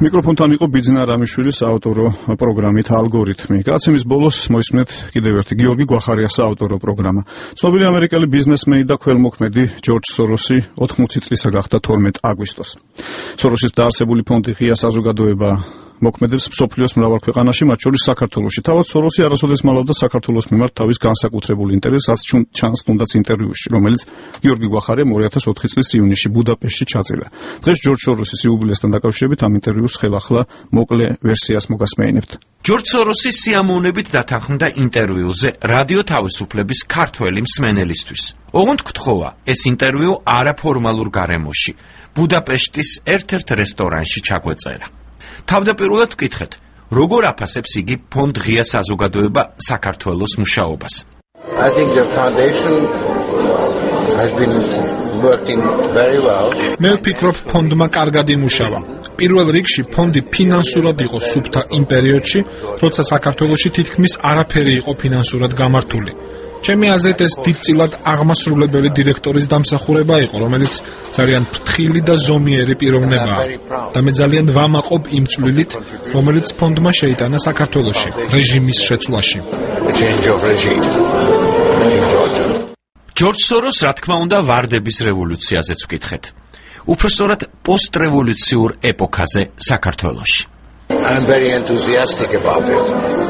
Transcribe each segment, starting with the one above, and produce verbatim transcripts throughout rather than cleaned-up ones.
მიკროფონთან იყო ბიძინა რამიშვილის საავტორო პროგრამით ალგორითმი. გაცემის ბოლოს მოისმენთ კიდევ ერთი გიორგი გვახარიას საავტორო პროგრამა. ცნობილი ამერიკელი ბიზნესმენი და ქველმოქმედი ჯორჯ სოროსი ოთხმოცი წლისა გახდა თორმეტ აგვისტოს. სოროსის დაარსებული ფონდი ღია საზოგადოება მოქმედებს მსოფლიოს მრავალ ქვეყანაში, მათ შორის საქართველოში. თავად სოროსი არასოდეს მალავდა საქართველოს მიმართ თავის განსაკუთრებულ ინტერესს, რაც ჩანს თუნდაც ინტერვიუში, რომელიც გიორგი გვახარიამ ორი ათას ოთხი წლის ივნისში ბუდაპეშტში ჩაწერა. დღეს ჯორჯ სოროსის იუბილეასთან დაკავშირებით ამ ინტერვიუს ხელახლა მოკლე ვერსიას მოგასმეინებთ. ჯორჯ სოროსი სიამოვნებით დათანხმდა ინტერვიუზე რადიო თავისუფლების ქართველი მსმენელისთვის. ოღონდ გთხოვა, ეს ინტერვიუ არაფორმალურ გარემოში, ბუდაპეშტის ერთ-ერთ რესტორანში ჩაგვეწერა. თავდაპირველად ვკითხეთ, როგორ აფასებს იგი ფონდ ღია საზოგადოება საქართველოს მუშაობას. I think the foundation has been working very well. მე ვფიქრობ, ფონდმა კარგად იმუშავა. პირველ რიგში ფონდი ფინანსურად იყო სუფთა იმ პერიოდში, როცა საქართველოში თითქმის არაფერი იყო ფინანსურად გამართული. ჩემი აზრით ეს დიდწილად აღმასრულებელი დირექტორის დამსახურება იყო, რომელიც ძალიან ფრთხილი და ზომიერი პიროვნებაა. და მე ძალიან ვამაყობ იმ წვლილით, რომელიც ფონდმა შეიტანა საქართველოში, რეჟიმის შეცვლაში. ჯორჯ სოროს, რა თქმა უნდა, ვარდების რევოლუციაზეც ვკითხეთ. უფრო სწორად პოსტრევოლუციურ ეპოქაზე საქართველოში. I'm very enthusiastic about it.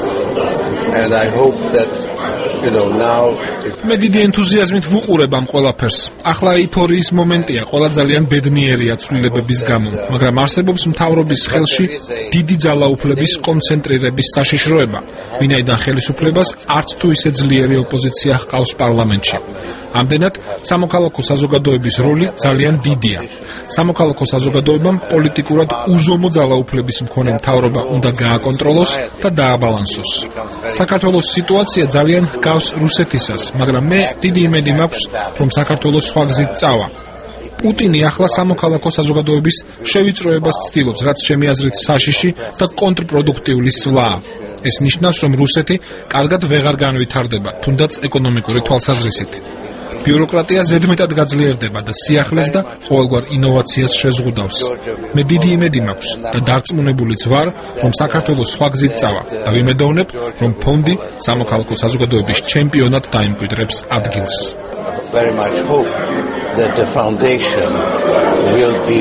And I hope that you know now მე დიდი ენთუზიაზმით ვუყურებ ამ ყველაფერს. ახლა ეიფორიის მომენტია, ყველა ძალიან ბედნიერია ცვლილებების გამო, მაგრამ არსებობს მთავრობის ხელში დიდი ძალაუფლების კონცენტრირების საშიშროება, ვინაიდან ხელისუფლებას არც თუ ისე ძლიერი ოპოზიცია ჰყავს პარლამენტში. ამდენად, სამოქალაქო საზოგადოების როლი ძალიან დიდია. სამოქალაქო საზოგადოებამ პოლიტიკურად უზომო ძალაუფლების მქონე მთავრობა უნდა გააკონტროლოს და დააბალანსოს. საქართველოს სიტუაცია ძალიან ჰგავს რუსეთისას, მაგრამ მე დიდი იმედი მაქვს, რომ საქართველოს სხვა გზით წავა. პუტინი ახლა სამოქალაქო საზოგადოების შევიწროებას ცდილობს, რაც ჩემი აზრით საშიში და კონტრპროდუქტიული სვლაა. ეს ნიშნავს, რომ რუსეთი კარგად ვეღარ განვითარდება, თუნდაც ეკონომიკური თვალსაზრისით. ბიუროკრატია ზედმეტად გაძლიერდება და სიახლეს და ყოველგვარ ინოვაციას შეზღუდავს. მე დიდი იმედი მაქვს და დარწმუნებულიც ვარ, რომ საქართველოს სხვა გზით წავა და ვიმედოვნებ, რომ ფონდი სამოქალაქო საზოგადოების ჩემპიონად დაიმკვიდრებს ადგილს. very much hope that the foundation will be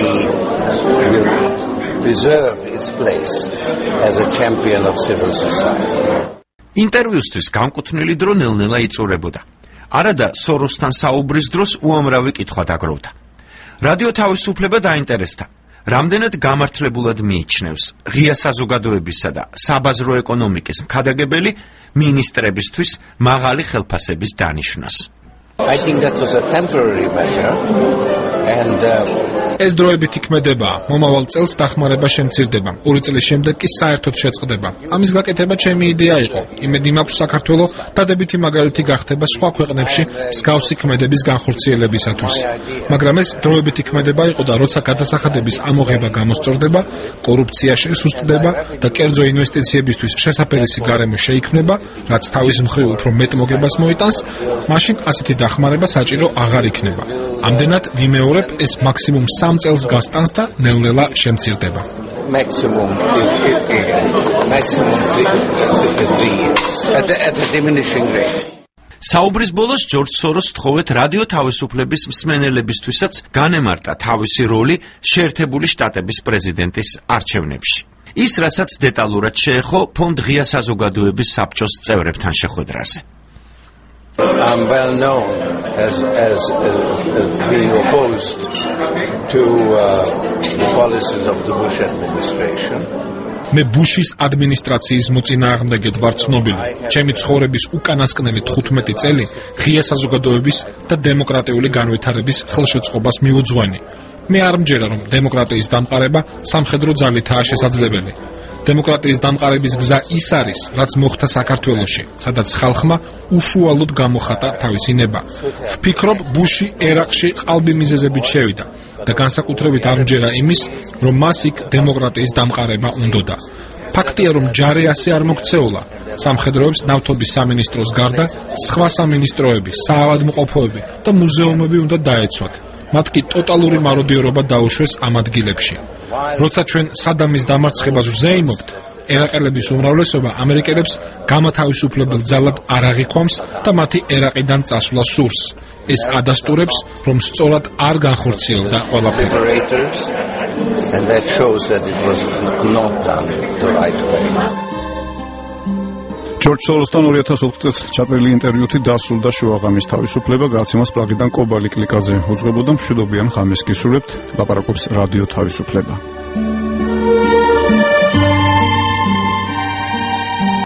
will preserve its place as a champion of civil society. ინტერვიუსთვის განკუთვნილი დრო ნელ-ნელა იწურებოდა. არადა სოროსთან საუბრის დროს უამრავი კითხვა დაგროვდა. რადიო თავისუფლება დაინტერესდა, რამდენად გამართლებულად მიიჩნევს ღია საზოგადოებისა და საბაზრო ეკონომიკის მქადაგებელი მინისტრებისთვის მაღალი ხელფასების დანიშვნას. I think that was a temporary measure and uh, ეს დროებითი ქმედებაა, მომავალ წელს დახმარება შემცირდება, ორი წლის შემდეგ კი საერთოდ შეწყდება. ამის გაკეთება ჩემი იდეა იყო. იმედი მაქვს საქართველო დადებითი მაგალითი გახდება სხვა ქვეყნებში მსგავსი ქმედების განხორციელებისათვის. მაგრამ ეს დროებითი ქმედება იყო და როცა გადასახადების ამოღება გამოსწორდება, კორუფცია შესუსტდება და კერძო ინვესტიციებისთვის შესაფერისი გარემო შეიქმნება, რაც თავის მხრივ უფრო მეტ მოგებას მოიტანს, მაშინ ასეთი დახმარება საჭირო აღარ იქნება. ამდენად ვიმეორებ, ეს მაქსიმუმ სამ წელს გასტანს და ნელ-ნელა შემცირდება. maximum maximum three at the, at the diminishing rate. საუბრის ბოლოს ჯორჯ სოროს თხოვეთ რადიო თავისუფლების მსმენელებისთვისაც განემარტა თავისი როლი შეერთებული შტატების პრეზიდენტის არჩევნებში. ის, რასაც დეტალურად შეეხო ფონდ ღია საზოგადოების საბჭოს წევრებთან შეხვედრაზე. I'm well known as, as, as, as being opposed to uh, the policies of the Bush administration. მე ბუშის ადმინისტრაციის მოწინააღმდეგედ ვარ ცნობილი. ჩემი ცხოვრების უკანასკნელი თხუთმეტი წელი ღია საზოგადოების და დემოკრატიული განვითარების ხელშეწყობას მიუძღვენი. მე არ მჯერა, რომ დემოკრატიის დამყარება სამხედრო ძალითაა შესაძლებელი. დემოკრატიის დამყარების გზა ის არის, რაც მოხდა საქართველოში, სადაც ხალხმა უშუალოდ გამოხატა თავისი ნება. ვფიქრობ, ბუში ერაყში ყალბი მიზეზებით შევიდა და განსაკუთრებით არ მჯერა იმის, რომ მას იქ დემოკრატიის დამყარება უნდოდა. ფაქტია, რომ ჯარი ასე არ მოქცეულა. სამხედროებს ნავთობის სამინისტროს გარდა სხვა სამინისტროები, საავადმყოფოები და მუზეუმები უნდა დაეცვათ. მათ კი ტოტალური მაროდიორობა დაუშვეს ამ ადგილებში. როცა ჩვენ სადამის დამარცხებას ვზეიმობთ, ერაყელების უმრავლესობა ამერიკელებს გამათავისუფლებელ ძალად არ აღიქვამს და მათი ერაყიდან წასვლა სურს. ეს ადასტურებს, რომ სწორად არ განხორციელდა ყველაფერი. And that shows that it was not done the right way. ჯორჯ სოროსთან ორი ათას ოთხ წელს ჩაწერილი ინტერვიუთი დასრულდა შუაღამის თავისუფლება, გაცემას პრაღიდან კობალი კლიკაძე უძღვებოდა. მშვიდობიან ხამეს გისურვებთ. ლაპარაკობს რადიო თავისუფლება.